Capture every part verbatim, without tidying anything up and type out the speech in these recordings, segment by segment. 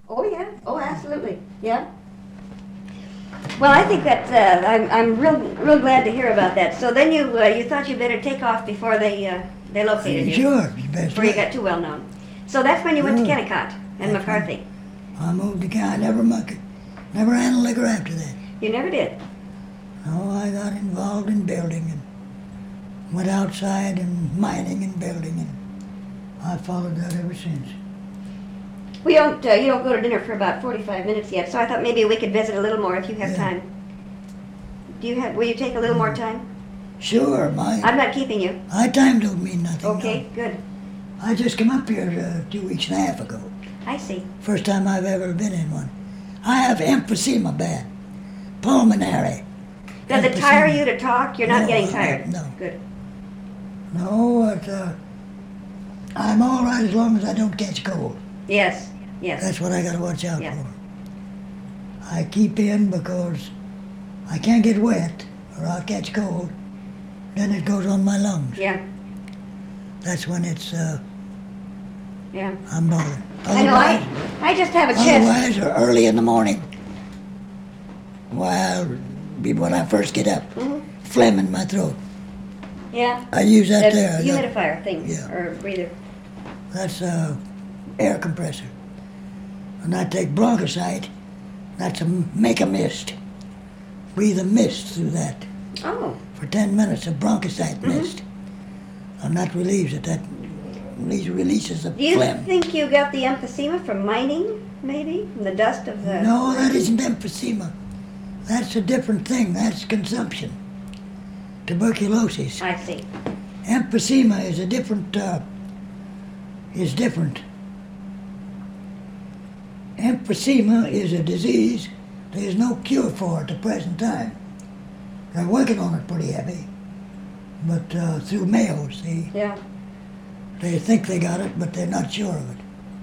Oh, yeah. Oh, absolutely. Yeah. Well, I think that uh, I'm I'm real real glad to hear about that. So then you uh, you thought you better take off before they uh, they located you. Sure, you best Before you way. got too well known. So that's when you went to Sure. Kennecott and That's McCarthy. I moved to Canada. I never muck never ran a liquor after that. You never did. No, I got involved in building and went outside and mining and building, and I followed that ever since. We don't uh, you don't go to dinner for about forty-five minutes yet. So I thought maybe we could visit a little more if you have Yeah. time. Do you have? Will you take a little more time? Sure, my I'm not keeping you. my time don't mean nothing. Okay, good. No. I just come up here uh, two weeks and a half ago. I see. First time I've ever been in one. I have emphysema bad, pulmonary. Does it tire you to talk? You're not No, getting I- tired. no. Good. No, it's, uh, I'm all right as long as I don't catch cold. Yes. Yes. That's what I got to watch out Yeah. for. I keep in because I can't get wet or I'll catch cold. Then it goes on my lungs. Yeah. That's when it's, uh, Yeah. I'm bothered. I know. I I just have a chest. Otherwise, or early in the morning, well, be when I first get up, Mhm. phlegm in my throat. Yeah. I use that The there. I got- humidifier thing Yeah. or breather. That's a air compressor. And I take bronchosite. That's a make a mist. Breathe a mist through that Oh. for ten minutes. A bronchosite Mhm. mist, and that relieves it. That release- releases the Do you phlegm. think you got the emphysema from mining, maybe? From the dust of the... No, that isn't emphysema. That's a different thing. That's consumption. Tuberculosis. I see. Emphysema is a different. Uh, is different. Emphysema is a disease there's no cure for at the present time. They're working on it pretty heavy, but uh, through Mayo, see, Yeah. they think they got it, but they're not sure of it.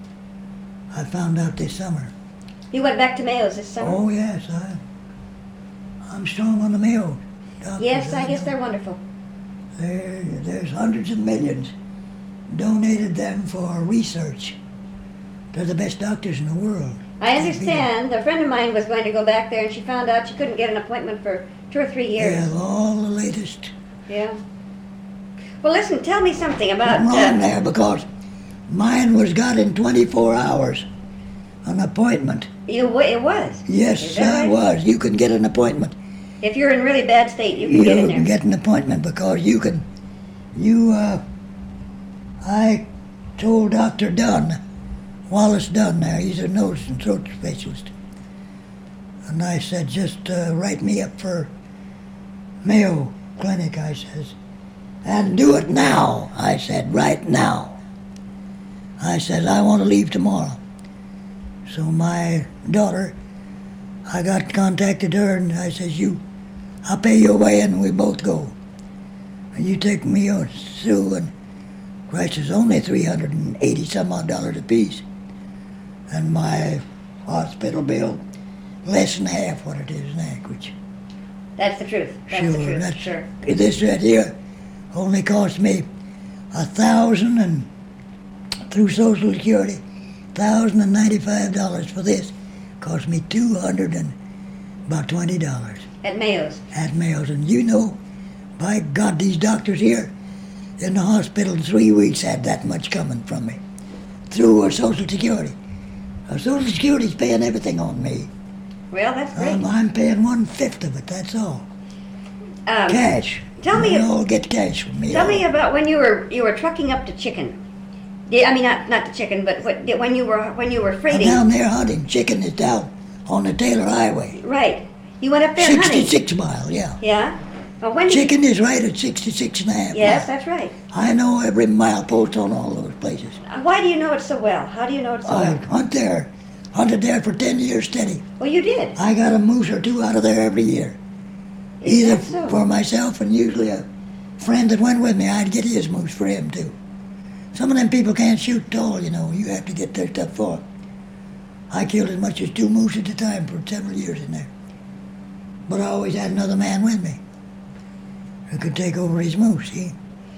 I found out this summer. You went back to Mayo's this summer? Oh yes, I. I'm strong on the Mayo. Doctors, Yes, I guess know. they're wonderful. There, there's hundreds of millions donated them for research. They're the best doctors in the world. I understand. A friend of mine was going to go back there, and she found out she couldn't get an appointment for two or three They years. have all the latest. Yeah. Well, listen, tell me something about... I'm wrong Uh, there because mine was got in twenty-four hours. An appointment. you, wa- it was. Yes, Is that I right? was. You can get an appointment. If you're in really bad state, you can You get in can there. get an appointment because you can. You, uh. I told Doctor Dunn, Wallace Dunn there, he's a nose and throat specialist. And I said, just uh, write me up for Mayo Clinic, I says. And do it now, I said, right now. I said, I want to leave tomorrow. So my daughter, I got contacted her and I says, you, I'll pay your way and we both go. And you take me or Sue and Christ is only three hundred eighty some odd dollars a piece. And my hospital bill, less than half what it is in Anchorage. That's the truth. That's Sure, the truth. that's, Sure. this right here only cost me a thousand and through Social Security, thousand and ninety-five dollars for this. Cost me two hundred and about twenty dollars At Mayo's. at Mayo's. And you know, by God, these doctors here in the hospital in three weeks had that much coming from me through uh, Social Security. Uh, Social Security's paying everything on me. Well, that's great. Um, I'm paying one fifth of it. That's all. Um, Cash. tell me- You all get cash from me. Tell all. me about when you were you were trucking up to Chicken. Yeah, I mean not not to Chicken, but what, when you were when you were I'm freighting. down there hunting. Chicken is down on the Taylor Highway. Right. You went up there hunting. sixty-six mile, yeah. Yeah. Well, when did you- Chicken is right at sixty-six and a half Yes, miles. that's right. I know every mile post on all those places. Uh, Why do you know it so well? How do you know it so I well? hunt there. Hunted there for ten years steady. Well, you did. I got a moose or two out of there every year. Is Either that so? for myself and usually a friend that went with me, I'd get his moose for him too. Some of them people can't shoot at all, you know. You have to get their stuff for. I killed as much as two moose at a time for several years in there. But I always had another man with me who could take over his moose, see?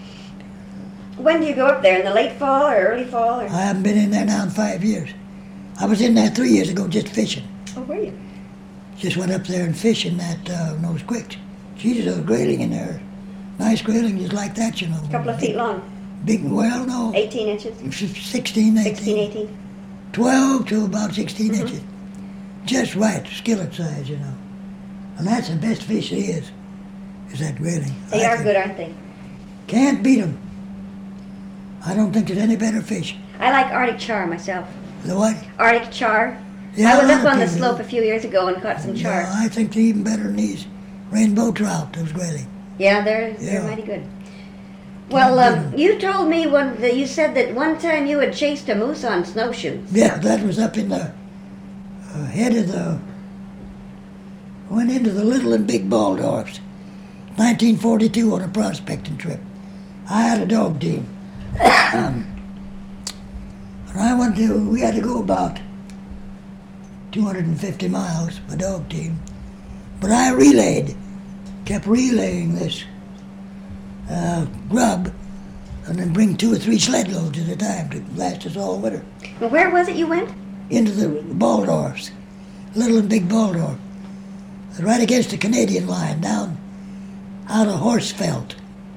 When do you go up there? In the late fall or early fall? Or? I haven't been in there now in five years. I was in there three years ago just fishing. Oh, were you? Just went up there and fishing that uh, Nose Quicks. She's a grayling in there. Nice grayling just like that, you know. A couple of feet long. Big, well, no. eighteen inches. sixteen, eighteen. sixteen, eighteen. twelve to about sixteen Mhm. inches. Just right, skillet size, you know. And that's the best fish there is, is that grayling. They I are think. good, aren't they? Can't beat them. I don't think there's any better fish. I like Arctic char myself. The what? Arctic char. Yeah, I was a lot up of on the people slope do. a few years ago and caught some char. Yeah, I think they're even better than these rainbow trout, those grayling. Yeah, they're they're Yeah. mighty good. Well, um, beat 'em. you told me one that you said that one time you had chased a moose on snowshoes. Yeah, that was up in the uh, head of the, went into the Little and Big Baldorfs, nineteen forty-two on a prospecting trip. I had a dog team. And I went to, we had to go about two hundred fifty miles, my dog team. But I relayed, kept relaying this uh, grub, and then bring two or three sled loads at a time to last us all winter. Well, where was it you went? Into the Baldorfs, Little and Big Baldorf, right against the Canadian line, down out of Horsfeld.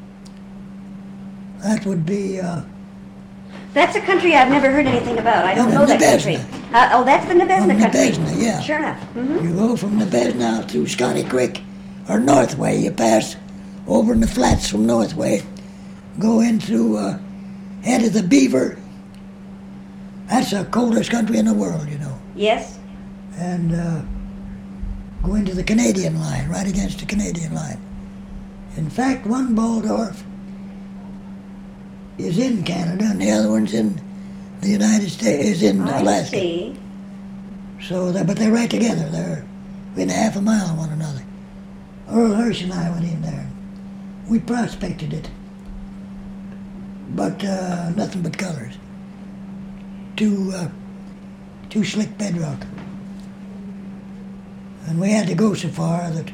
That would be, uh, That's a country I've never heard anything about. I don't Yeah, know that country. Nabesna. Uh, oh, that's the Nabesna From country. Nabesna, yeah. Sure enough. hmm you go from Nabesna out through Scotty Creek, or Northway, you pass over in the flats from Northway, go in through uh, head of the Beaver. That's the coldest country in the world, you know. Yes. And uh, go into the Canadian line, right against the Canadian line. In fact, one Baldorf is in Canada, and the other one's in the United States, is in I Alaska. see. So, they're, but they're right together. They're within a half a mile of one another. Earl Hirsch and I went in there. We prospected it, but uh, nothing but colors. Too, uh, too slick bedrock. And we had to go so far that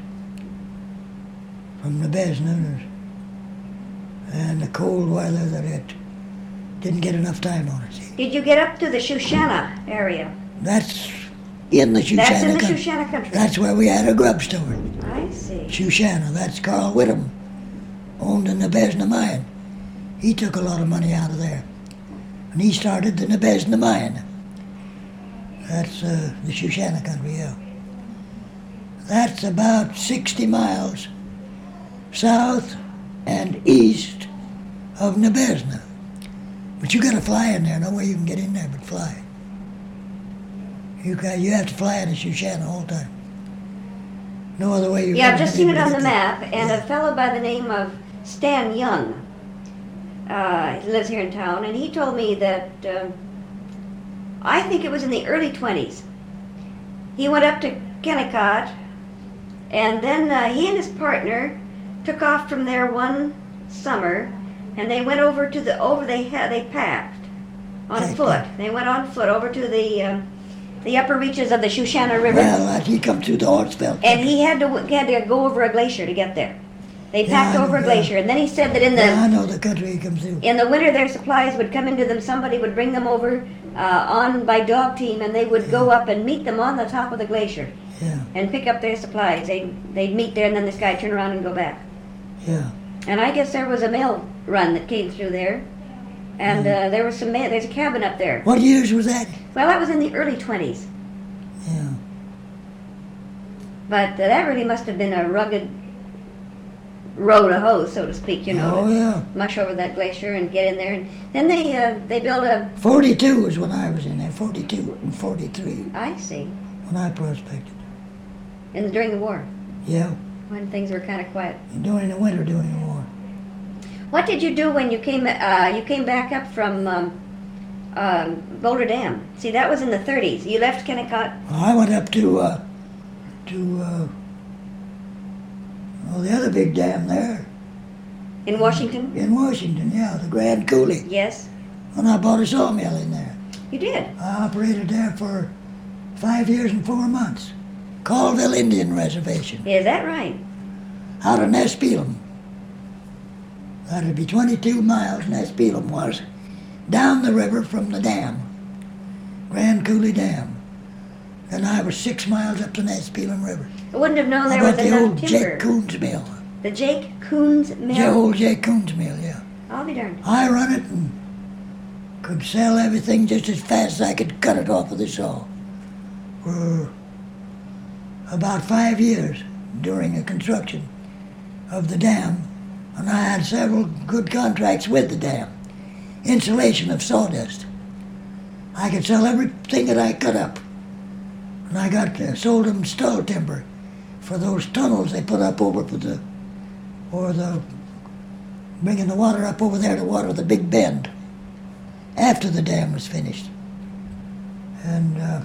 from the Nabesna and the cold weather that it didn't get enough time on it. See? Did you get up to the Shoshana area? That's in the Shoshana That's in the country. Shoshana country. That's where we had a grub store. I see. Shoshana, that's Carl Whittam, owned the Nabesna mine. He took a lot of money out of there. And he started the Nabesna mine. That's uh, the Shoshana country, yeah. That's about sixty miles south and east of Nabesna. But you gotta fly in there, no way you can get in there but fly. You got, you have to fly in the Shoshana all the time. No other way you Yeah, I've can just seen it get on the in. map, and Yeah. a fellow by the name of Stan Young, uh, he lives here in town, and he told me that, uh, I think it was in the early twenties, he went up to Kennecott, and then uh, he and his partner took off from there one summer, and they went over to the, over, they had, they packed on Packed foot. up. They went on foot over to the, um, the upper reaches of the Shoshana River. Well, uh, he come through the Horsfeld. And he had to he had to go over a glacier to get there. They Yeah, packed I over a know, yeah. glacier, and then he said that in the Yeah, I know the country he comes through. in the winter their supplies would come into them. Somebody would bring them over uh, on by dog team, and they would go up and meet them on the top of the glacier Yeah, and pick up their supplies. They they'd meet there, and then this guy turn around and go back. yeah. And I guess there was a mail run that came through there, and uh, there was some mail. There's a cabin up there. What years was that? Well, that was in the early twenties, Yeah. but uh, that really must have been a rugged road to hoe, so to speak. You know. Oh, yeah. Mush over that glacier and get in there. And then they uh, they built a. forty-two was when I was in there, forty-two and forty-three, I see. when I prospected. And during the war, Yeah, when things were kind of quiet. during the winter, during the war. What did you do when you came? Uh, you came back up from um, um, Boulder Dam. See, that was in the thirties. You left Kennecott. Well, I went up to, uh, to, uh, oh, the other big dam there In Washington? in Washington, yeah, the Grand Coulee. Yes, When I bought a sawmill in there. you did. I operated there for five years and four months. Colville Indian Reservation, Is that right? out of Nespelum. That'd be twenty-two miles, Nespelum was, down the river from the dam. Grand Cooley Dam. And I was six miles up the Nespeelum River. I wouldn't have known there About was the enough old timber. Jake Coons mill. The Jake Coons Mill. The old Jake Coons mill, yeah. I'll be darned. I run it and could sell everything just as fast as I could cut it off with a saw. For about five years during the construction of the dam, and I had several good contracts with the dam. Insulation of sawdust. I could sell everything that I cut up. And I got uh, sold them stall timber for those tunnels they put up over for the, or the, bringing the water up over there to water the Big Bend after the dam was finished. And uh,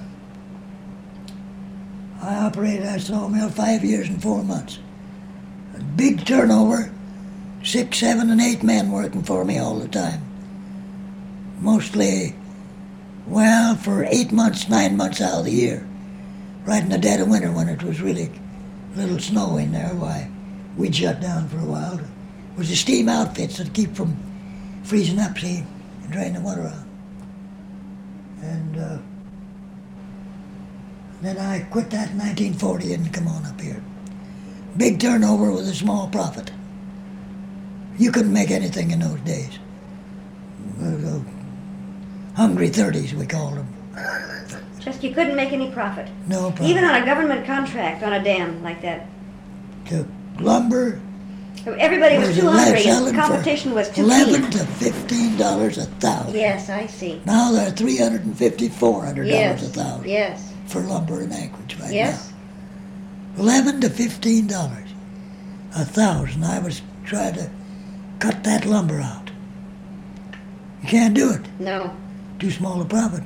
I operated that sawmill five years and four months. A big turnover, six, seven, and eight men working for me all the time. Mostly, well, for eight months, nine months out of the year. Right in the dead of winter when it was really a little snow in there, why, we'd shut down for a while. It was the steam outfits that keep from freezing up, see, and drain the water out. And uh, then I quit that in nineteen forty and come on up here. Big turnover with a small profit. You couldn't make anything in those days. Uh, hungry thirties, we called them. Just you couldn't make any profit. No problem. Even on a government contract on a dam like that. The lumber Everybody was was too ele- hungry and selling the competition for was too eleven keen. to fifteen dollars a thousand. Yes, I see. Now they're three hundred and fifty, four hundred dollars Yes, a thousand yes, for lumber in Anchorage right yes. now. Eleven to fifteen dollars a thousand. I was trying to cut that lumber out. You can't do it. No. Too small a profit.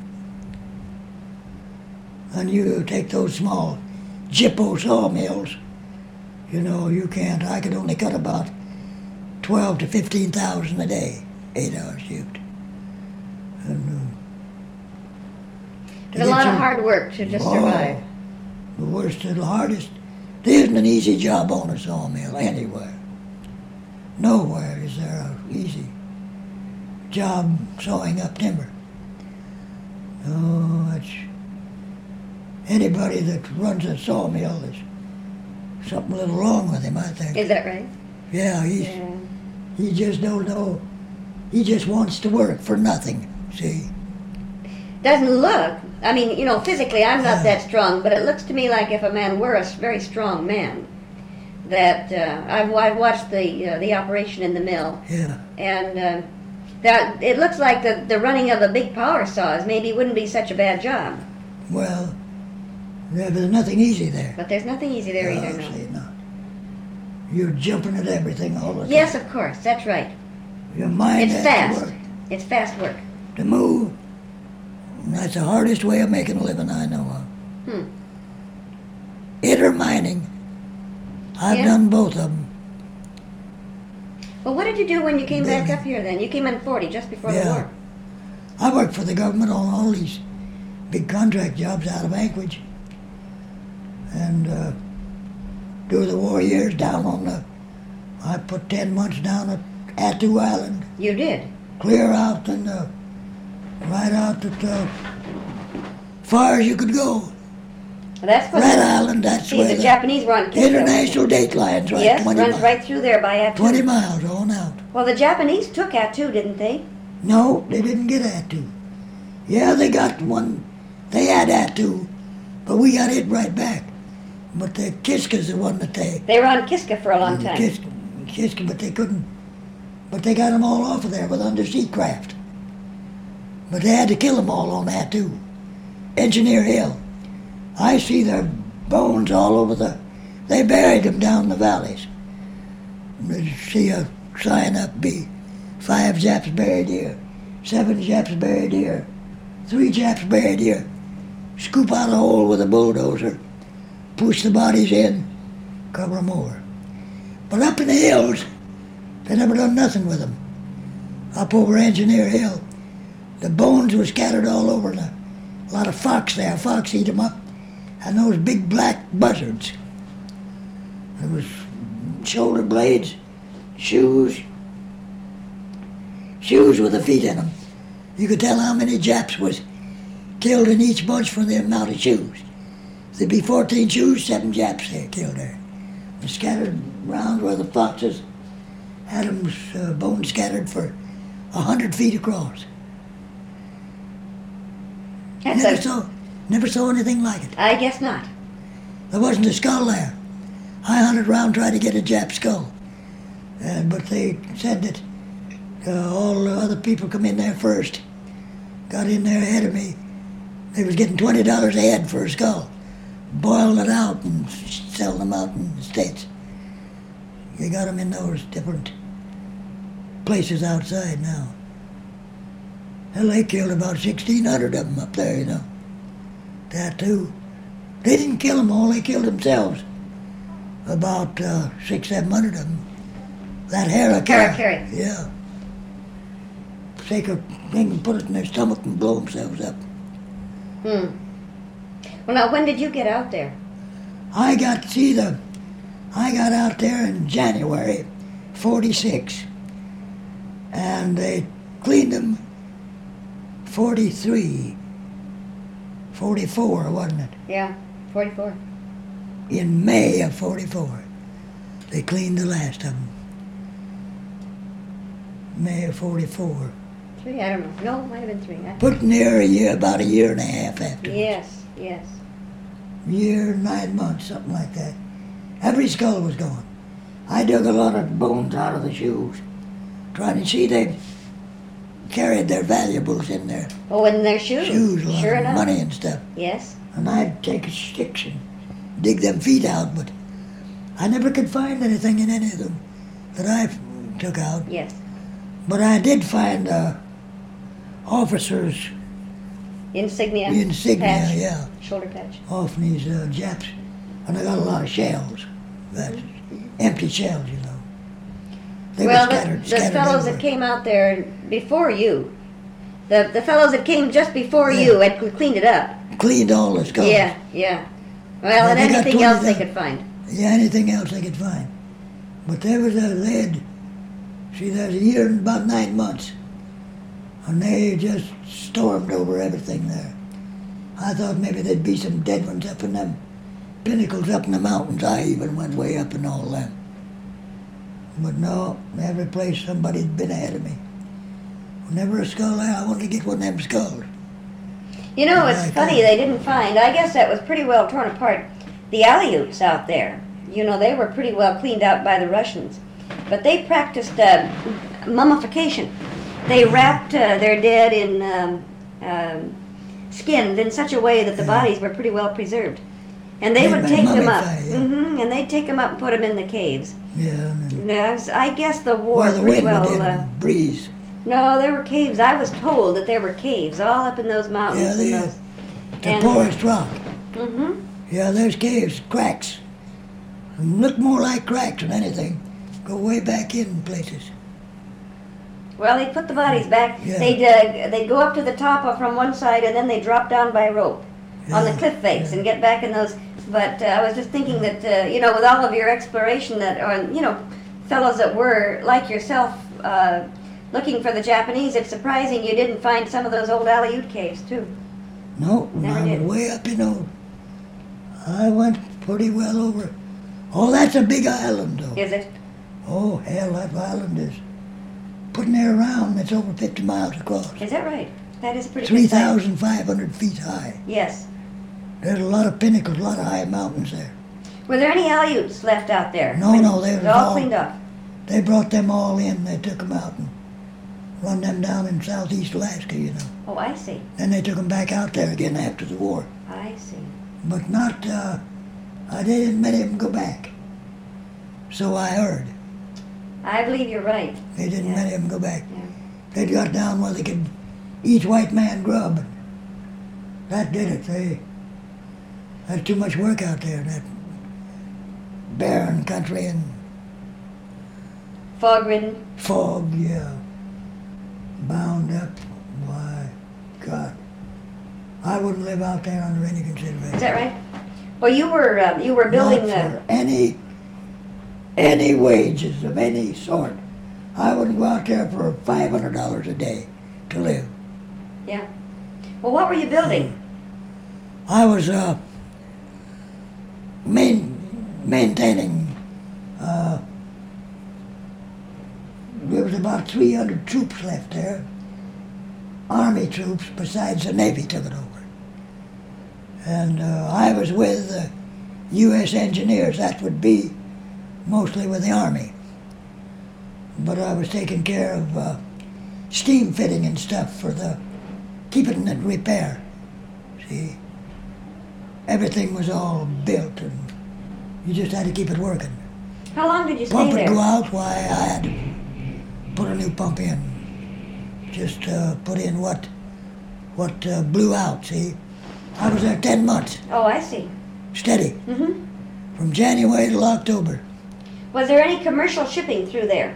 And you take those small Jippo sawmills, you know, you can't. I could only cut about twelve to fifteen thousand a day, eight hour shift. And, uh, to It's a get lot of your- hard work to just Oh, survive. The worst and the hardest. There isn't an easy job on a sawmill anywhere. Nowhere is there an easy job sawing up timber. No, it's anybody that runs a sawmill is something a little wrong with him, I think. Is that right? Yeah, he's Yeah. he just don't know. He just wants to work for nothing. See. Doesn't look, I mean, you know, physically I'm not Yeah. that strong, but it looks to me like if a man were a s- very strong man, that uh, I've, I've watched the uh, the operation in the mill, Yeah. and uh, that it looks like the, the running of the big power saws maybe wouldn't be such a bad job. Well, there, there's nothing easy there. But there's nothing easy there No, either, no. see, not. You're jumping at everything all the time. Yes, of course, that's right. Your mind It's has to fast. work It's fast work. to move. And that's the hardest way of making a living I know of. Hmm. It or mining. I've Yeah. done both of them. Well, what did you do when you came back Building. up here then? You came in forty, just before the Yeah. war. I worked for the government on all these big contract jobs out of Anchorage. And uh, during the war years down on the, I put ten months down at Attu Island, You did. clear out and uh, right out at uh, far as you could go. Well, that's what Red Island, that's see, where the, the Japanese were on Kiska. international date line's right, Yes, twenty runs miles. right through there by Attu. twenty miles on out. Well, the Japanese took Attu, didn't they? No, they didn't get Attu. Yeah, they got one. They had Attu, but we got it right back. But the Kiska's the one that they... They were on Kiska for a long time. Kiska, Kiska, but they couldn't... But they got them all off of there with undersea craft. But they had to kill them all on Attu. Engineer Hill. I see their bones all over the... They buried them down the valleys. You see a sign up, be five Japs buried here, seven Japs buried here, three Japs buried here. Scoop out a hole with a bulldozer, push the bodies in, cover them over. But up in the hills, they never done nothing with them. Up over Engineer Hill, the bones were scattered all over. And a lot of fox there, fox eat them up, and those big black buzzards. There was shoulder blades, shoes, shoes with the feet in them. You could tell how many Japs was killed in each bunch for the amount of shoes. There'd be fourteen shoes, seven Japs there killed there. And scattered around where the foxes had them uh, bone scattered for a hundred feet across. That's never a, saw, never saw anything like it. I guess not. There wasn't a skull there. I hunted around trying to get a Jap skull, uh, but they said that uh, all the other people come in there first. Got in there ahead of me. They was getting twenty dollars a head for a skull, boiling it out and selling them out in the States. You got them in those different places outside now. Hell, they killed about sixteen hundred of them up there, you know. That too. They didn't kill them all, they killed themselves. About uh, six, seven hundred of them. That Harakiri. Harakiri. Yeah. Take a thing and put it in their stomach and blow themselves up. Hmm. Well, now, when did you get out there? I got to see the, I got out there in January, forty-six. And they cleaned them forty-three, forty-four, wasn't it? Yeah, forty-four. In May of forty-four. They cleaned the last of them. May of forty-four. Three, I don't know. No, it might have been three. I... Put near a year, about a year and a half after. Yes, yes. Year, nine months, something like that. Every skull was gone. I dug a lot of bones out of the shoes, trying to see they carried their valuables in their Oh, in their shoes. shoes, a lot Sure of enough. money and stuff. Yes. And I'd take sticks and dig them feet out, but I never could find anything in any of them that I took out. Yes. But I did find uh, officers' Insignia. insignia, Patch. yeah, Shoulder patch. off these uh, Japs. And I got a lot of shells. That's empty shells, you know. They well, were scattered, the, the scattered fellows that everywhere. came out there before you, the the fellows that came just before Yeah. you had cleaned it up. Cleaned all the skulls. Yeah, yeah. Well, Yeah, and they got anything else they twenty could find. Yeah, anything else they could find. But there was a, they had, see, there's a year and about nine months. And they just stormed over everything there. I thought maybe there'd be some dead ones up in them pinnacles up in the mountains. I even went way up in all them. But no, every place somebody'd been ahead of me. Never a skull there. I wanted to get one of them skulls. You know, I it's like funny that. they didn't find. I guess that was pretty well torn apart. The Aleuts out there, you know, they were pretty well cleaned out by the Russians, but they practiced uh, mummification. They wrapped uh, their dead in um, um, skins in such a way that the Yeah. bodies were pretty well preserved, and they Made would by take them up, mummify, yeah. hmm and they'd take them up and put them in the caves. Yeah, and then Yes, I guess the war where the pretty wind well. would Uh, breeze. no, there were caves. I was told that there were caves all up in those mountains. Yeah, they and are. those. The and- poorest rock. Mm-hmm. Yeah, there's caves, cracks. And look more like cracks than anything. Go way back in places. Well, they put the bodies back. Yeah. They'd uh, they'd go up to the top of- from one side, and then they drop down by rope on the Yeah, cliff face yeah. and get back in those. But uh, I was just thinking that uh, you know, with all of your exploration, that or you know, fellows that were like yourself uh, looking for the Japanese, it's surprising you didn't find some of those old Aleut caves too. No, Never I did. went way up, you know. I went pretty well over. Oh, that's a big island, though. Is it? Oh, hell, that island is putting there around. It's over fifty miles across. Is that right? That is a pretty. three good size. thousand five hundred feet high. Yes. There's a lot of pinnacles, a lot of high mountains there. Were there any Aleuts left out there? No, When- no, they it was was all all- cleaned up. They brought them all in. They took them out and run them down in southeast Alaska, you know. Oh, I see. Then they took them back out there again after the war. I see. But not, uh, I didn't let him go back. So I heard. I believe you're right. They didn't Yeah. let him go back. Yeah. They got down where they could eat white man grub. That did it. They had too much work out there in that barren country and Fog-ridden. fog, yeah. Bound up. Why, God. I wouldn't live out there under any consideration. Is that right? Well, you were uh, you were building Not the. for any, any wages of any sort. I wouldn't go out there for five hundred dollars a day to live. Yeah. Well, what were you building? I was uh, main, maintaining. Uh, there was about three hundred troops left there, Army troops, besides the Navy took it over. And uh, I was with the U S engineers. That would be mostly with the Army. But I was taking care of uh, steam fitting and stuff for the keeping it in repair. See, everything was all built, and you just had to keep it working. How long did you stay Pump there? would go out, why I had to put a new pump in. Just uh, put in what what uh, blew out. See, I was there ten months, Oh, I see. steady, hmm from January till October. Was there any commercial shipping through there?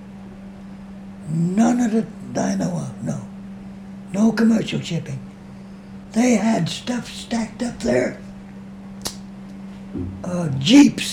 None of it I know of. No, no commercial shipping. They had stuff stacked up there. Uh, jeeps,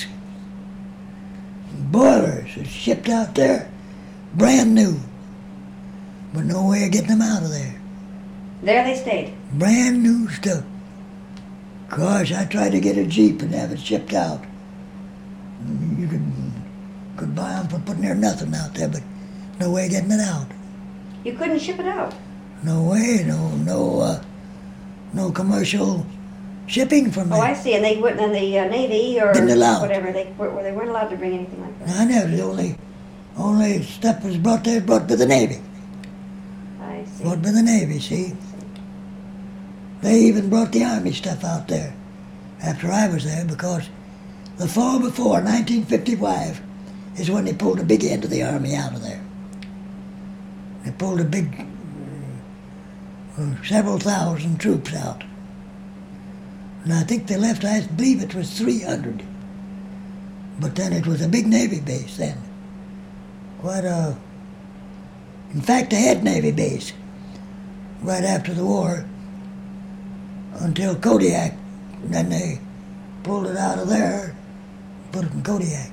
boilers that shipped out there, brand new, but no way of getting them out of there. There they stayed. Brand new stuff. Gosh, I tried to get a Jeep and have it shipped out. You could, could buy them for putting there nothing out there, but no way of getting it out. You couldn't ship it out. No way, no, no, uh, no commercial shipping from Oh, there. I see. And they wouldn't, and the uh, Navy or Didn't allow it. whatever, they were, they weren't allowed to bring anything like that. I never, the only, only stuff was brought there, brought by the Navy. I see. Brought by the Navy, see? They even brought the Army stuff out there after I was there, because the fall before, nineteen fifty-five, is when they pulled the big end of the Army out of there. They pulled a big, uh, several thousand troops out. And I think they left, I believe it was three hundred. But then it was a big Navy base then. Quite a, in fact, they had Navy base right after the war until Kodiak. And then they pulled it out of there, put it in Kodiak.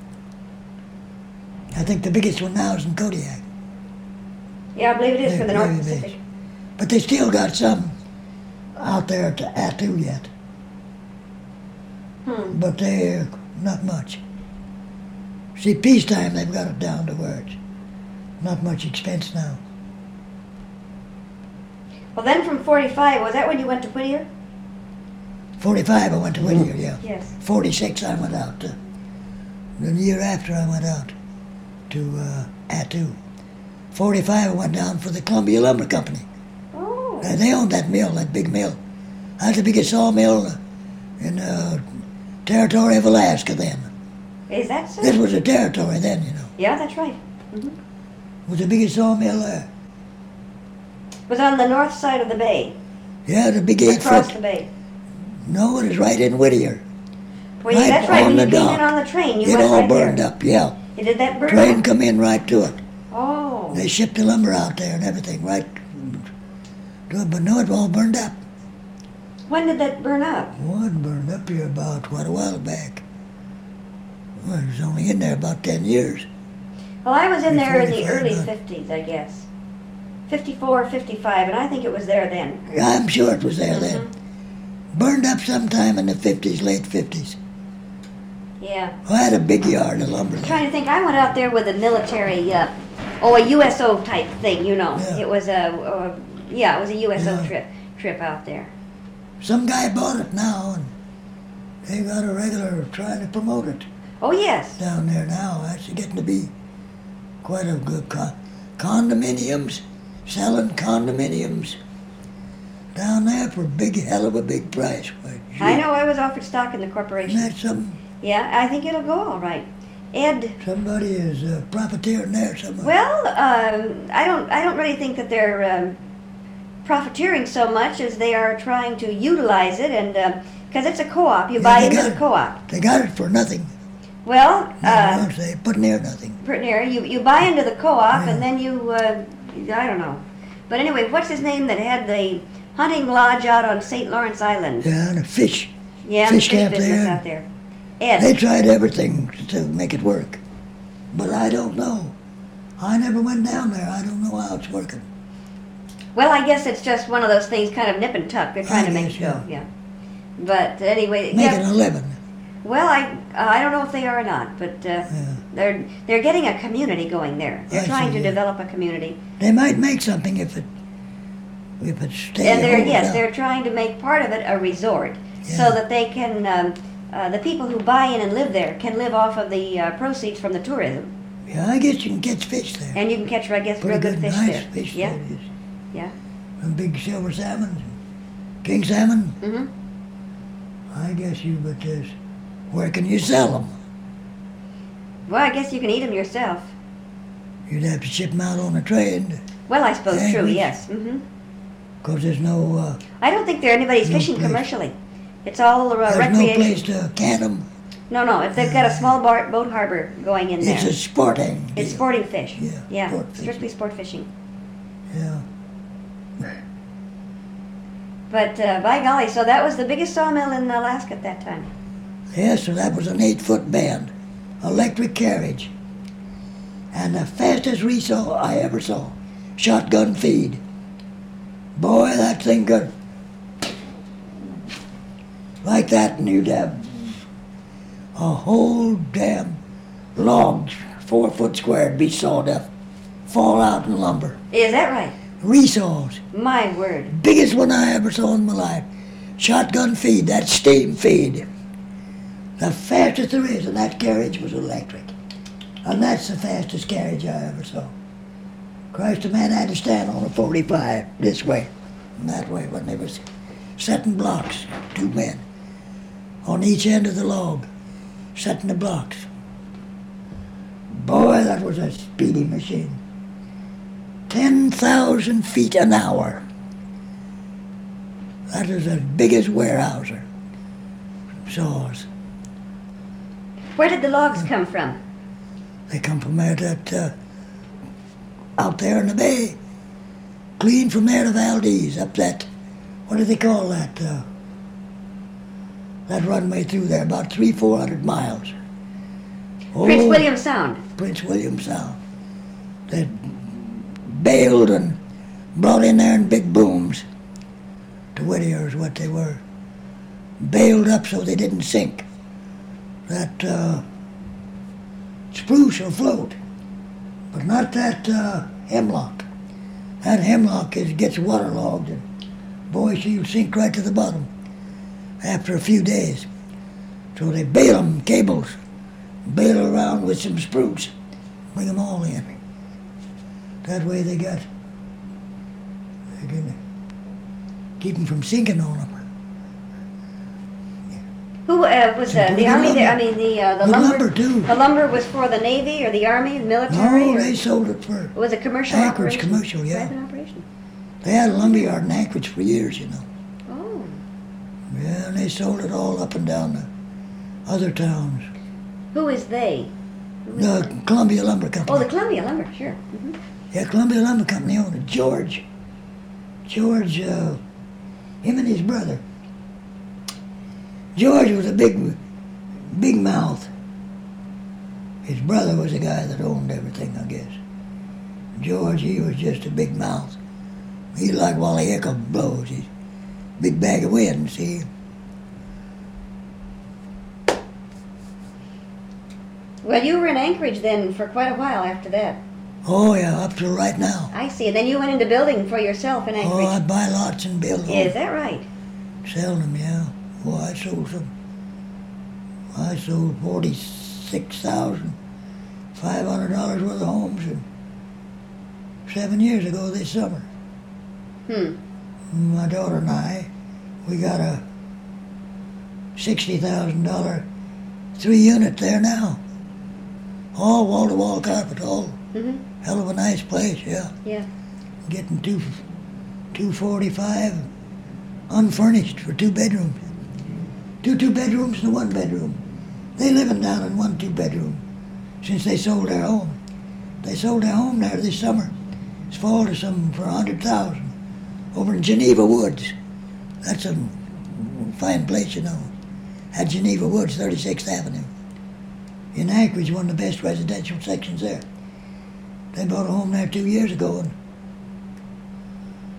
I think the biggest one now is in Kodiak. Yeah, I believe it is Yeah, for the North Navy Pacific. base. But they still got some out there to Attu yet. Hmm. But they, not much. See, peacetime they've got it down to where it's not much expense now. Well, then from forty-five, was that when you went to Whittier? forty-five I went to Whittier, yeah. Yes. forty-six I went out to. The year after I went out to uh, Attu. forty-five I went down for the Columbia Lumber Company. Oh. Uh, they owned that mill, that big mill. That's the biggest sawmill in the territory of Alaska then. Is that so? This was a territory then, you know. Yeah, that's right. hmm It was the biggest sawmill there. Was on the north side of the bay. Yeah, the big eight Across foot. the bay. No, it was right in Whittier. Well, yeah, Right that's right. on When the you came in dock. on the train, you It went all right burned there. up, yeah. You did that burn Train up? come in right to it. Oh. They shipped the lumber out there and everything, right to it, but no, it all burned up. When did that burn up? One burned up here about quite a while back. Well, it was only in there about ten years. Well, I was in there in the forty-five, early huh? fifties, I guess. fifty-four, fifty-five, and I think it was there then. Yeah, I'm sure it was there Mhm. then. Burned up sometime in the fifties, late fifties. Yeah. I had a big yard of lumber I'm there. trying to think. I went out there with a military, uh, oh, a U S O type thing, you know. Yeah. It was a, a, yeah, it was a U S O Yeah. trip trip out there. Some guy bought it now, and they got a regular trying to promote it Oh, yes. down there now. It's getting to be quite a good con- condominiums, selling condominiums down there for a big hell of a big price. Why, gee, I know I was offered stock in the Isn't corporation. that something? Yeah, I think it'll go all right. Ed, Somebody is uh, profiteering there somewhere. well, um, I don't, I don't really think that they're um, profiteering so much as they are trying to utilize it, and because it's a co-op, you Yeah, buy they into got the it. co-op. They got it for nothing. Well, No, uh, once they put near nothing. pretty near. You you buy into the co-op, Yeah. and then you, uh, I don't know. But anyway, what's his name that had the hunting lodge out on Saint Lawrence Island? Yeah, and a fish. Yeah, Fish the fish camp business there. out there. Ed. They tried everything to make it work. But I don't know. I never went down there. I don't know how it's working. Well, I guess it's just one of those things, kind of nip and tuck. They're trying I to make guess, it go, yeah. yeah. But anyway, Making yeah. a living. Well, I uh, I don't know if they are or not, but uh, Yeah. they're they're getting a community going there. They're I trying see, to yeah. develop a community, They might make something if it if it stays. and they're yes, they're trying to make part of it a resort, so Yeah. that they can um, uh, the people who buy in and live there can live off of the uh, proceeds from the tourism, Yeah, I guess you can catch fish there. and you can catch, I guess, Pretty real good good, fish nice there. fish Yeah, there it is. yeah. And big silver salmon, king salmon. hmm I guess you, but uh, where can you sell them? Well, I guess you can eat them yourself. You'd have to ship them out on a train, Well, I suppose Yeah, true. we- Yes. hmm because there's no uh, I don't think there anybody's No fishing place. commercially. It's all uh, there's recreation. no place to can them. No, no. If they've got a small bar- boat harbor going in there, It's a sporting. it's deal. sporting fish. Yeah, yeah, sport fishing. strictly sport fishing. Yeah. But uh, by golly, so that was the biggest sawmill in Alaska at that time. Yes, so that was an eight-foot band, electric carriage, and the fastest resaw I ever saw, shotgun feed. Boy, that thing could like that, and you'd have a whole damn log, four foot square, be sawed up, fall out in lumber. Is that right? Resaws, My word. biggest one I ever saw in my life. Shotgun feed, that steam feed. The fastest there is, and that carriage was electric. And that's the fastest carriage I ever saw. Christ, a man had to stand on a forty-five this way and that way when they was setting blocks, two men, on each end of the log, setting the blocks. Boy, that was a speedy machine. ten thousand feet an hour. That is as big as Weyerhaeuser saws. Where did the logs come from? They come from there that, uh, out there in the bay. Clean from there to Valdez, up that, what do they call that, uh, that runway through there, about three, four hundred miles. Prince Oh, William Sound. Prince William Sound. They bailed and brought in there in big booms. To Whittier is what they were. Bailed up so they didn't sink. That uh, spruce will float, but not that uh, hemlock. That hemlock is, gets waterlogged, and boy, she'll sink right to the bottom after a few days. So they bail them, cables, bail around with some spruce, bring them all in. That way they got, they can keep them from sinking on them. Who uh, was Some uh, the pretty army? good There? I lumber. mean, the uh, the Good lumber. lumber, too. The lumber was for the navy or the army, the military. No, or they sold it for, was it commercial Anchorage operation? commercial, yeah. Private operation. they had a lumberyard in Anchorage for years, you know. Oh, Yeah, and they sold it all up and down the other towns. who is they? Who is The they? Columbia Lumber Company. Oh, the Columbia Lumber. Sure. hmm Yeah, Columbia Lumber Company owned it. George. George, uh, him and his brother. George was a big, big mouth. His brother was the guy that owned everything, I guess. George, he was just a big mouth. He like Wally Echo blows. He's a big bag of wind, see? Well, you were in Anchorage then for quite a while after that. Oh, yeah, up to right now. I see. And then you went into building for yourself in Oh, Anchorage. I buy lots and build them. Is that right? Sell them, yeah. Well, I sold some. I sold forty-six thousand five hundred dollars worth of homes and seven years ago this summer. Hmm. My daughter and I, we got a sixty thousand dollars three-unit there now. All wall-to-wall carpet, all hmm hell of a nice place, yeah. Yeah. Getting two, two forty-five unfurnished for two bedrooms. Two two bedrooms and a one bedroom. They living down in one two bedroom since they sold their home. They sold their home there this summer. It's fall to some for a hundred thousand over in Geneva Woods. That's a fine place, you know. At Geneva Woods, thirty-sixth Avenue. In Anchorage, one of the best residential sections there. They bought a home there two years ago, and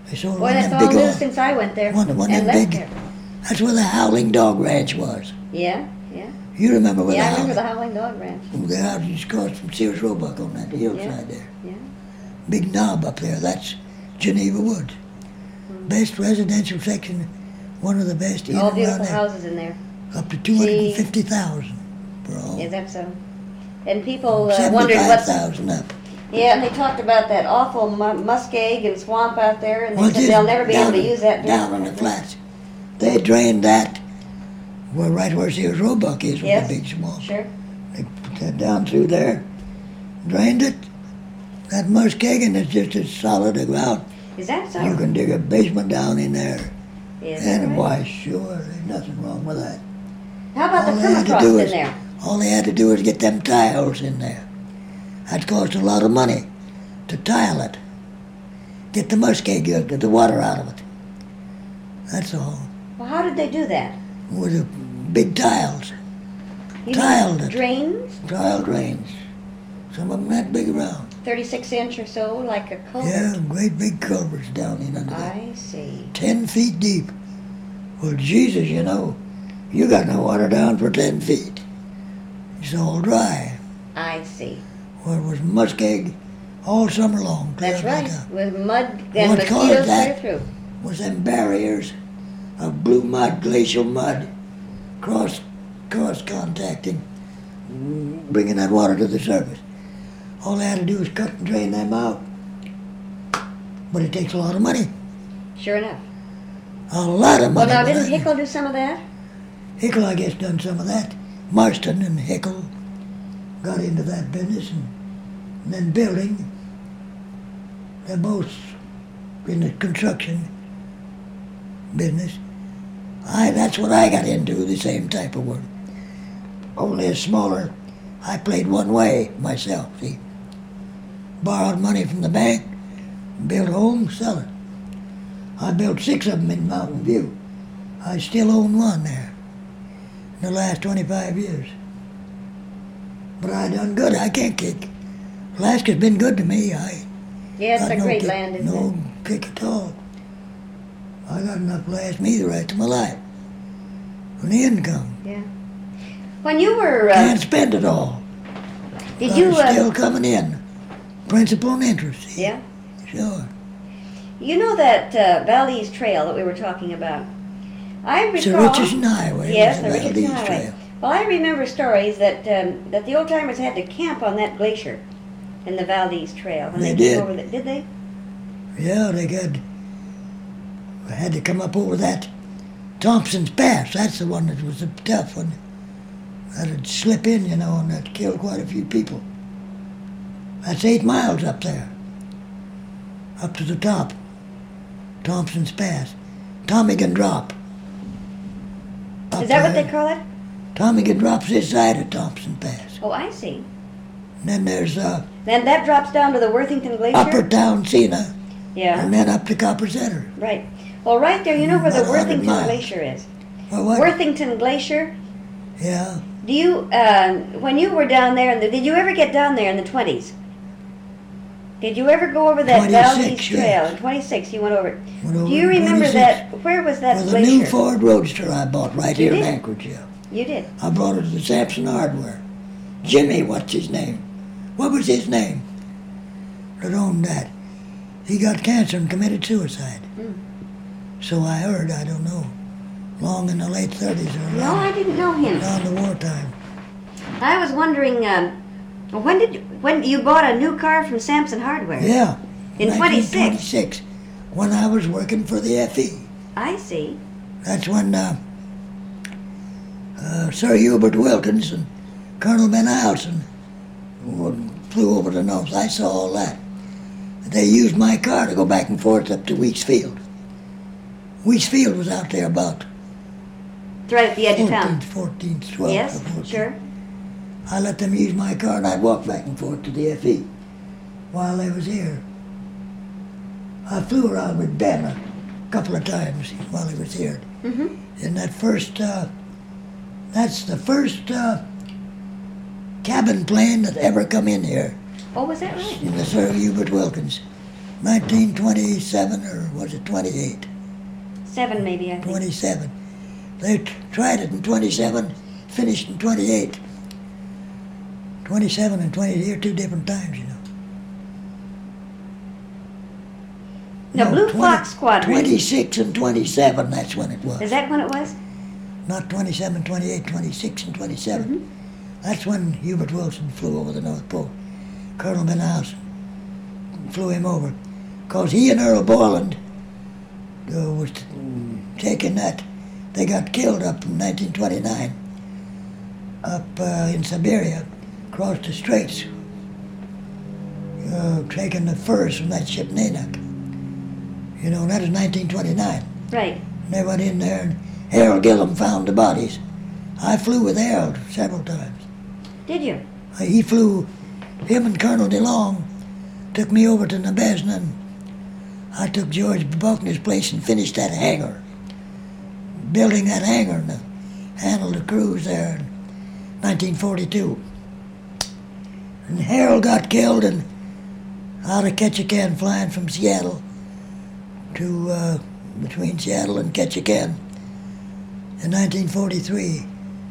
They sold Boy, one of that's them all big new old, since I went there one, one of and them left big. there. That's where the Howling Dog Ranch was. Yeah, yeah. You remember where Yeah, I the remember Howling? the Howling Dog Ranch. They're out just across from Sears Roebuck on that hillside there. Yeah. Big knob up there. That's Geneva Woods. Mm. Best residential section. One of the best. All even beautiful around there. houses in there. Up to two hundred fifty thousand for all. Is that so? And people uh, wondered what's... seventy-five thousand up. Yeah, and they talked about that awful mu- muskeg and swamp out there, and they Well, said just they'll never be able down to in- use that. Down on the flats. They drained that, well, right where Sears Roebuck is with Yes, the big swamp. sure. They put that down through there, drained it. That muskegon is just as solid as ground. Is that so? You can dig a basement down in there. Is that And right? why, sure, there's nothing wrong with that. How about all the they had to permafrost do in is- there? All they had to do was get them tiles in there. That cost a lot of money to tile it. Get the muskeg, get the water out of it. That's all. Well, how did they do that? With the big tiles, You Tiled mean it. drains, tile drains. Some of them that big around. thirty-six inch or so, like a culvert. Yeah, great big culverts down in under there. I see. Ten feet deep. Well, Jesus, you know, you got no water down for ten feet. It's all dry. I see. Well, it was muskeg all summer long. That's clear right. like that. With mud and What caused mosquitoes that? clear through. Was them barriers of blue mud, glacial mud, cross cross contacting, bringing that water to the surface. All they had to do was cut and drain them out. But it takes a lot of money. Sure enough. A lot of Well, money. now, but didn't I- Hickle do some of that? Hickle, I guess, done some of that. Marston and Hickle got into that business, and, and then building. They're both in the construction business. I that's what I got into, the same type of work. Only a smaller. I played one way myself, see. Borrowed money from the bank, built homes, sell it. I built six of them in Mountain View. I still own one there in the last twenty-five years. But I done good. I can't kick. Alaska's been good to me. I Yeah, it's got a no great kick, land, isn't no it? kick at all. I got enough to last me the rest of my life. And the income. Yeah. When you were, uh, Can't spend it all. did But you, it's still uh, coming in. Principal and interest. see? yeah? Sure. You know that uh, Valdez Trail that we were talking about? I recall... It's the Richardson Highway. Yes, It's the Richardson Valdez Highway. Trail. Well, I remember stories that um, that the old timers had to camp on that glacier in the Valdez Trail when They they, did. came over the, did they? Yeah, they got they had to come up over that Thompson's Pass. That's the one that was the tough one. That'd slip in, you know, and that killed quite a few people. That's eight miles up there, up to the top. Thompson's Pass, Tommigan Drop. Up Is that what there. they call it? Tommigan Drop's this side of Thompson Pass. Oh, I see. And then there's uh, Then that drops down to the Worthington Glacier? Upper Town Sena, Yeah, and then up to Copper Center. right. Well, right there, you know where the About a hundred Worthington miles. Glacier is? Well, what? Worthington Glacier? Yeah. Do you, uh, when you were down there, in the, did you ever get down there in the twenties? Did you ever go over that twenty-six, Valdez Trail? yes. In twenty-six, you went over it. Went Do over you in remember twenty-six. that? Where was that Well, the glacier? new Ford Roadster I bought right You here in did? Anchorage, yeah. You did. I brought it to the Sampson Hardware. Jimmy, what's his name? What was his name? That owned that. He got cancer and committed suicide. Mm. So I heard, I don't know. Long in the late thirties or No, I around, didn't know him. around the wartime. I was wondering, um, when did you, when you bought a new car from Sampson Hardware? Yeah. In twenty-six. nineteen twenty-six, when I was working for the F E. I see. That's when uh, uh, Sir Hubert Wilkins and Colonel Ben Eielson flew over the north. I saw all that. They used my car to go back and forth up to Weeks Field. Weeks Field was out there about It's right at the edge of town. fourteenth, fourteenth, twelfth. Yes, or fourteenth. sure. I let them use my car and I'd walk back and forth to the F E while they was here. I flew around with Ben a couple of times while he was here. Mm-hmm. In that first, uh, that's the first uh, cabin plane that ever come in here, Oh, was that right? in the Sir Hubert Wilkins. nineteen twenty-seven, or was it twenty-eight? Seven, maybe, I think. twenty-seven. They t- tried it in twenty-seven, finished in twenty-eight. twenty-seven and twenty-eight are two different times, you know. The No, Blue twenty Fox Squadron. twenty-six and twenty-seven, that's when it was. Is that when it was? Not twenty-seven, twenty-eight, twenty-six, and twenty-seven. Mm-hmm. That's when Hubert Wilson flew over the North Pole. Colonel Ben Housen flew him over. Because he and Earl Borland uh, was t- taking that. They got killed up in nineteen twenty-nine up uh, in Siberia, across the straits, uh, taking the furs from that ship Nanook. You know, that was nineteen twenty-nine. Right. And they went in there, and Harold Gillum found the bodies. I flew with Harold several times. Did you? Uh, He flew, him and Colonel DeLong took me over to Nabesna, and I took George Buckner's place and finished that hangar. Building that hangar and uh, handled the cruise there in nineteen forty-two. And Harold got killed and out of Ketchikan, flying from Seattle to uh, between Seattle and Ketchikan in nineteen forty-three.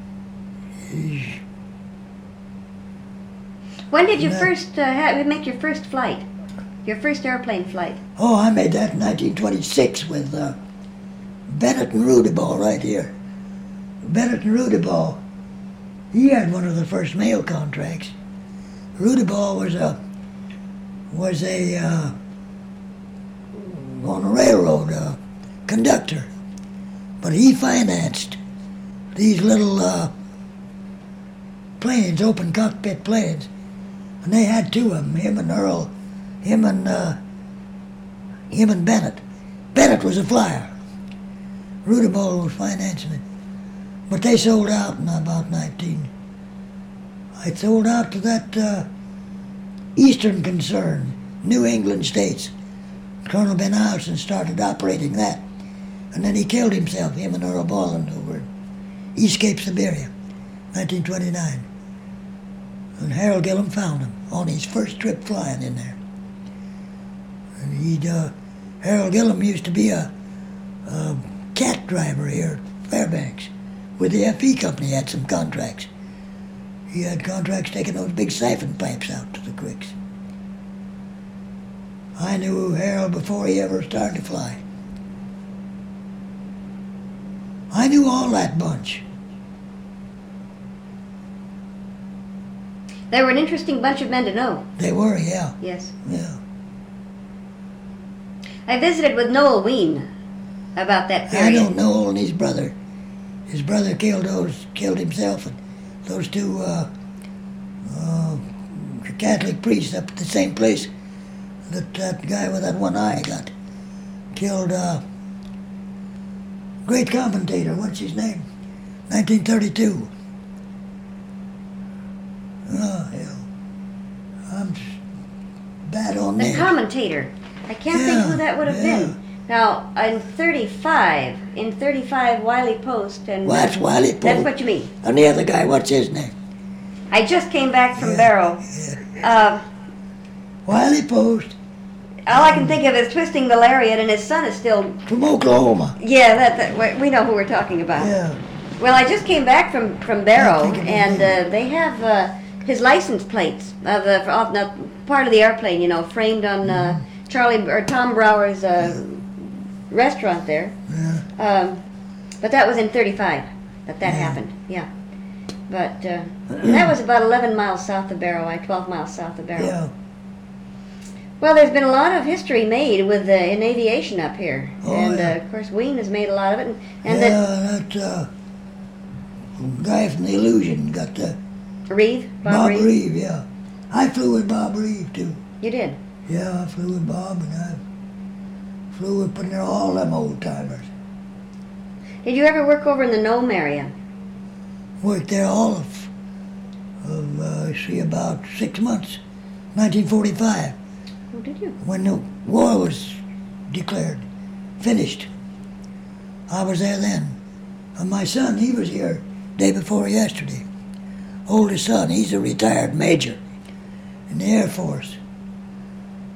When did you No. first uh, ha- make your first flight? Your first airplane flight? Oh, I made that in nineteen twenty-six with uh, Bennett and Rudiball right here. Bennett and Rudiball, he had one of the first mail contracts. Rudiball was a was a uh, on a railroad uh, conductor, but he financed these little uh, planes, open cockpit planes, and they had two of them. Him and Earl, him and uh, him and Bennett. Bennett was a flyer. Rudiball was financing it, but they sold out in about nineteen. I sold out to that uh, Eastern concern, New England States. Colonel Ben Housen started operating that, and then he killed himself, him and Earl Borland, over in East Cape, Siberia, nineteen twenty-nine. And Harold Gillum found him on his first trip flying in there. And he'd, uh, Harold Gillum used to be a, a cat driver here at Fairbanks with the F E Company. He had some contracts. He had contracts taking those big siphon pipes out to the creeks. I knew Harold before he ever started to fly. I knew all that bunch. They were an interesting bunch of men to know. They were, yeah, Yes. yeah. I visited with Noel Ween about that period. I don't know, and his brother. His brother killed those, killed himself, and those two uh, uh, Catholic priests up at the same place that that guy with that one eye got killed. Uh, great commentator, what's his name? nineteen thirty-two. Oh, hell. I'm s- bad on The names. commentator. I can't think Yeah, who that would have yeah. been. Now, in thirty-five, in thirty-five, Wiley Post and... Well, that's Wiley Post. That's what you mean. And the other guy, what's his name? I just came back from Yeah, Barrow. yeah. Uh, Wiley Post all I can think of is Twisting the Lariat, and his son is still... from Oklahoma. Yeah, that, that we- we know who we're talking about. Yeah. Well, I just came back from, from Barrow, think of his and name. uh, they have uh, his license plates of the of the part of the airplane, you know, framed on uh, Charlie or Tom Brower's uh, restaurant there. Yeah. Um, but that was in thirty-five that that Yeah. happened. Yeah. But uh, that was about eleven miles south of Barrow, like twelve miles south of Barrow. Yeah. Well, there's been a lot of history made with uh, in aviation up here, Oh, and yeah. uh, of course Ween has made a lot of it, and, and yeah, that uh, guy from the Illusion got the that Reeve, Bob, Bob Reeve, Reeve. Yeah, I flew with Bob Reeve too. you did. Yeah, I flew with Bob, and I flew with putting all them old timers. Did you ever work over in the Nome area? Worked there all of, of uh, see, about six months, nineteen forty-five, Oh, did you? when the war was declared, finished. I was there then. And my son, he was here day before yesterday. Oldest son, he's a retired major in the Air Force.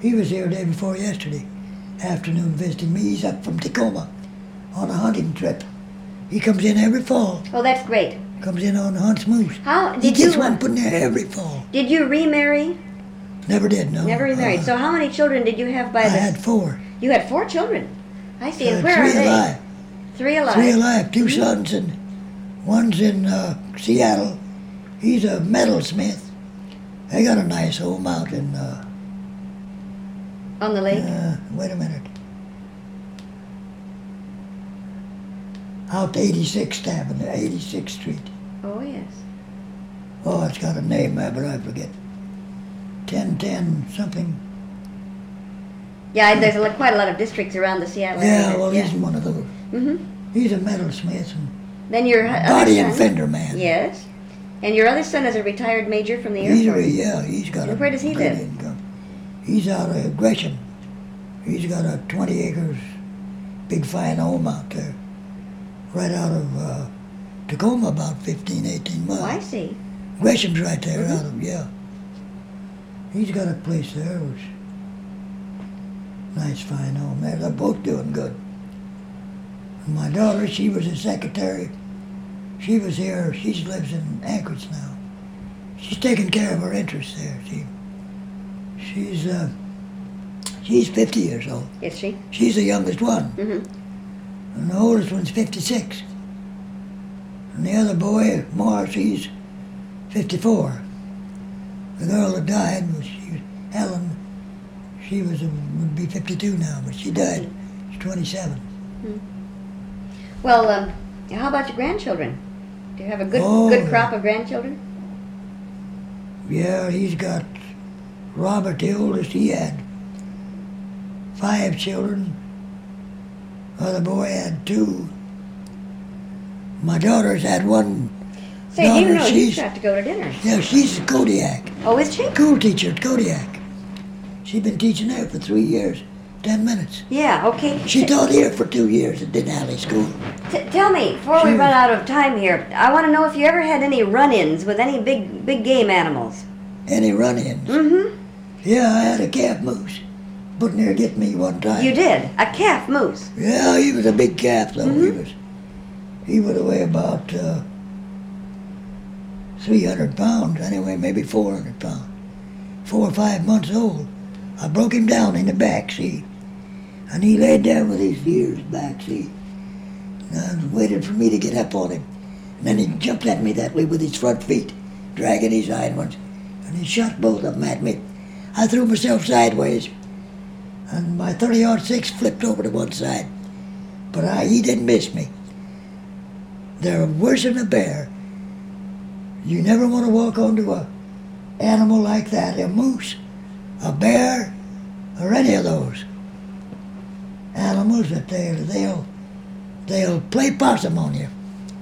He was here day before yesterday afternoon visiting me. He's up from Tacoma on a hunting trip. He comes in every fall. Oh, that's great. Comes in on hunts moose. How He did gets you? one put in there every fall. Did you remarry? Never did, no. Never remarried. Uh, So how many children did you have by I the? had four. You had four children. I see. And Uh, where three are they? alive. Three alive. Three alive. Two Mhm. sons, and one's in uh, Seattle. He's a metalsmith. They got a nice home out in, uh, On the lake. uh, wait a minute. Out eighty-sixth Avenue, eighty-sixth Street. Oh yes. Oh, it's got a name, uh, but I forget. ten ten something. Yeah, there's a, quite a lot of districts around the Seattle area. Yeah, well, he's one of those. Mm-hmm. He's a metalsmith and Then your hu- body other and son. fender man. Yes. And your other son is a retired major from the Air He's a, Force. yeah, he's got a And where does he great live? income. He's out of Gresham. He's got a twenty acres, big fine home out there, right out of uh, Tacoma, about fifteen, eighteen miles. Oh, I see. Gresham's right there, Mhm. out of yeah. He's got a place there, which nice fine home there. They're both doing good. And my daughter, she was a secretary. She was here. She lives in Anchorage now. She's taking care of her interests there. She, she's, uh, she's fifty years old. Is she? She's the youngest one, Mm-hmm. and the oldest one's fifty-six. And the other boy, Morris, he's fifty-four. The girl that died was she, Helen. She was a, would be fifty-two now, but she died. She's twenty-seven. Well, um, how about your grandchildren? Do you have a good Oh, good crop of grandchildren? Yeah, he's got Robert, the oldest. He had five children. Other boy had two. My daughter's had one. Say, do you daughter, know you've she's got to go to dinner? yeah, she's at Kodiak. Oh, is she? School teacher at Kodiak. She's been teaching there for three years, ten minutes. Yeah, okay. She T- taught here for two years at Denali School. t- tell me, before we She run was- out of time here, I want to know if you ever had any run-ins with any big big game animals. Any run-ins? Mm-hmm. Yeah, I had a calf moose put near get me one time. You did? A calf moose. Yeah, he was a big calf though. He Mhm. was. He would weigh about uh, three hundred pounds. Anyway, maybe four hundred pounds. Four or five months old. I broke him down in the back, see, and he laid down with his ears back, see, and waited for me to get up on him. And then he jumped at me that way with his front feet, dragging his hind ones, and he shot both of them at me. I threw myself sideways, and my thirty-aught six flipped over to one side, but I, he didn't miss me. They're worse than a bear. You never want to walk onto a animal like that, a moose, a bear, or any of those animals that they, they'll, they'll play possum on you.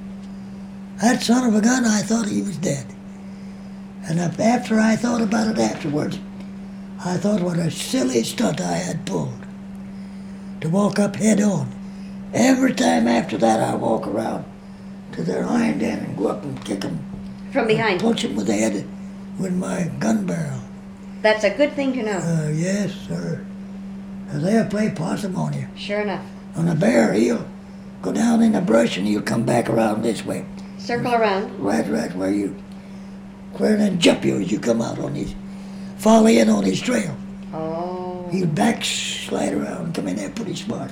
That son of a gun, I thought he was dead. And if- after I thought about it afterwards, I thought what a silly stunt I had pulled to walk up head on. Every time after that, I walk around to their hind end and go up and kick them, From behind. punch them with the head with my gun barrel. That's a good thing to know. Uh, yes, sir. And they'll play possum on you. Sure enough. On a bear, he'll go down in the brush and he'll come back around this way. Circle around. Right, right where you, where then jump you as you come out on his, fall in on his trail. Oh. He'll back slide around and come in there pretty smart.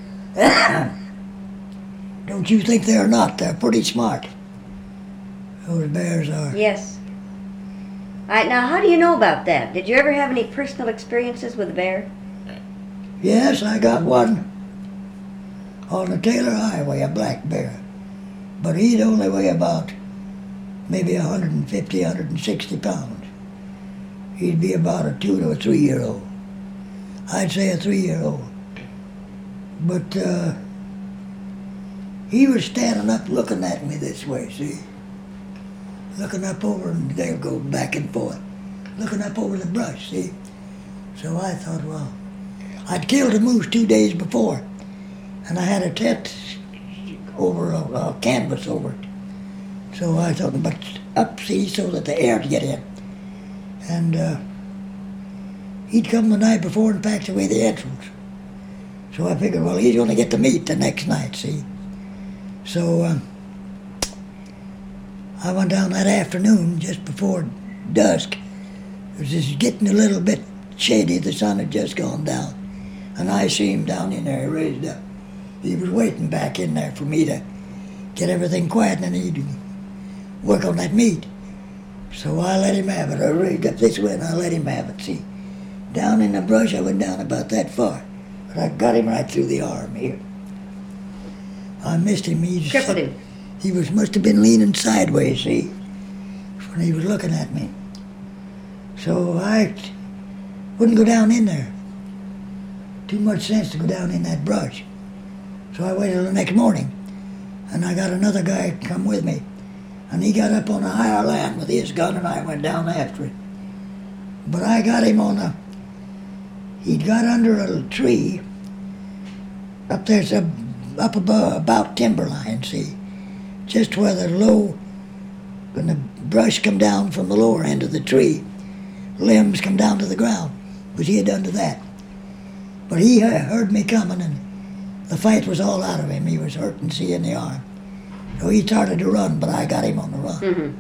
Don't you think they're not? They're pretty smart. Those bears are. Yes. All right, now how do you know about that? Did you ever have any personal experiences with a bear? Yes, I got one on the Taylor Highway, a black bear. But he'd only weigh about maybe one hundred fifty, one hundred sixty pounds. He'd be about a two to a three-year-old. I'd say a three-year-old. But uh, he was standing up looking at me this way, see? Looking up over, and they'll go back and forth. Looking up over the brush, see? So I thought, well, I'd killed a moose two days before, and I had a tent over a, a canvas over it. So I thought, but up, see, so that the air would get in. And uh, he'd come the night before and packed away the entrance. So I figured, well, he's going to get the meat the next night, see? So um, I went down that afternoon just before dusk. It was just getting a little bit shady. The sun had just gone down. And I see him down in there raised up. He was waiting back in there for me to get everything quiet and then he'd work on that meat. So I let him have it. I raised up this way and I let him have it, see? Down in the brush, I went down about that far. But I got him right through the arm here. I missed him. He just, Crippled him. He was must have been leaning sideways, see, when he was looking at me. So I wouldn't go down in there. Too much sense to go down in that brush. So I waited till the next morning, and I got another guy come with me, and he got up on a higher land with his gun, and I went down after it. But I got him on a, he'd got under a tree, up there, up above, about timberline, see, just where the low, when the brush come down from the lower end of the tree, limbs come down to the ground, because he had done to that. But he heard me coming, and the fight was all out of him. He was hurting, see, in the arm. So he started to run, but I got him on the run. Mm-hmm.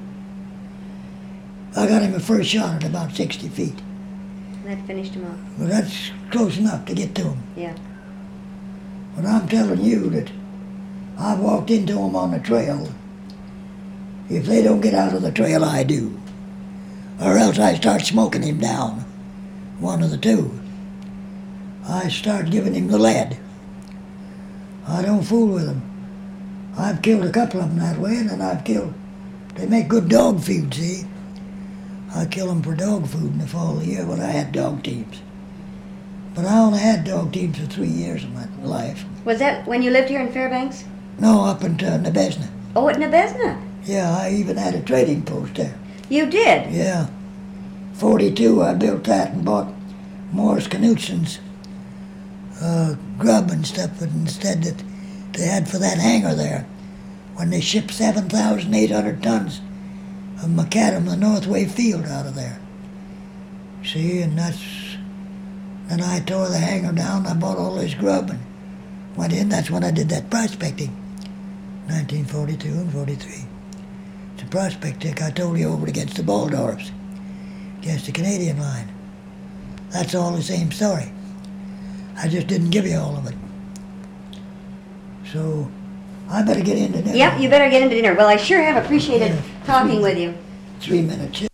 I got him a first shot at about sixty feet. That finished him off. Well, that's close enough to get to him. Yeah. But I'm telling you that I've walked into them on the trail. If they don't get out of the trail, I do. Or else I start smoking him down. One of the two. I start giving him the lead. I don't fool with them. I've killed a couple of them that way, and then I've killed... They make good dog food, see? I kill them for dog food in the fall of the year when I had dog teams. But I only had dog teams for three years of my life. Was that when you lived here in Fairbanks? No, up into Nebezna. Oh, at Nebezna. Yeah, I even had a trading post there. You did? Yeah. forty-two, I built that and bought Morris Knutson's uh, grub and stuff, but instead that they had for that hangar there, when they shipped seven thousand eight hundred tons of macadam, the Northway field, out of there. See, and that's... Then I tore the hangar down, I bought all this grub and went in. That's when I did that prospecting, nineteen forty-two and forty-three. It's a prospecting I told you over against the Waldorfs, against the Canadian line. That's all the same story. I just didn't give you all of it. So, I better get into dinner. Yep, you better get into dinner. Well, I sure have appreciated Yeah. talking with you. Three minutes.